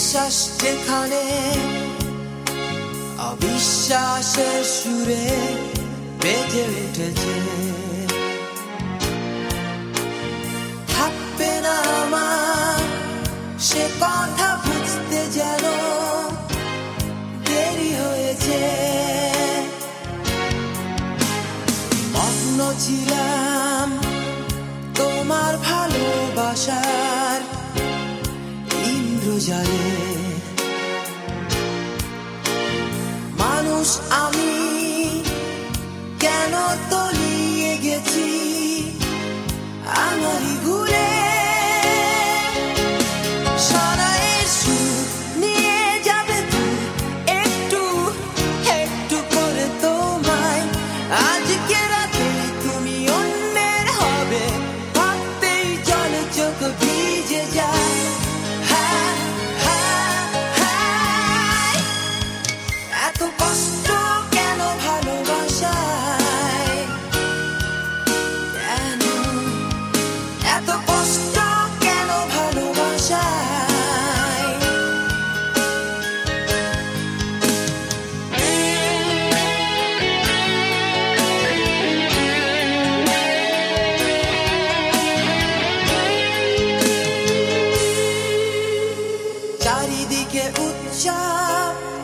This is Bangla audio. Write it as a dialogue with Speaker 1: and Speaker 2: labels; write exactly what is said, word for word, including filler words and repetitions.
Speaker 1: বিশ্বাস যেখানে অবিশ্বাসের সুরে বেজে উঠেছে, থাকবে না আমার সে কথা বুঝতে যেন দেরি হয়েছে। মগ্ন ছিলাম তোমার ভালোবাসার ইন্দ্রজালে, মানুষ আমি কেন তলিয়ে গেছি আমারই ভুলে। সারায়ের সুর নিয়ে যাবে তুই একটু একটু করে তোমায়, আজকে রাতে তুমি অন্যের হবে ভাবতেই জলে চোখ ভিজে যায়। এত কষ্ট কেন ভালোবাসায়, কেন এত কষ্ট কেন ভালোবাসায়। চারিদিকে উচ্চাপ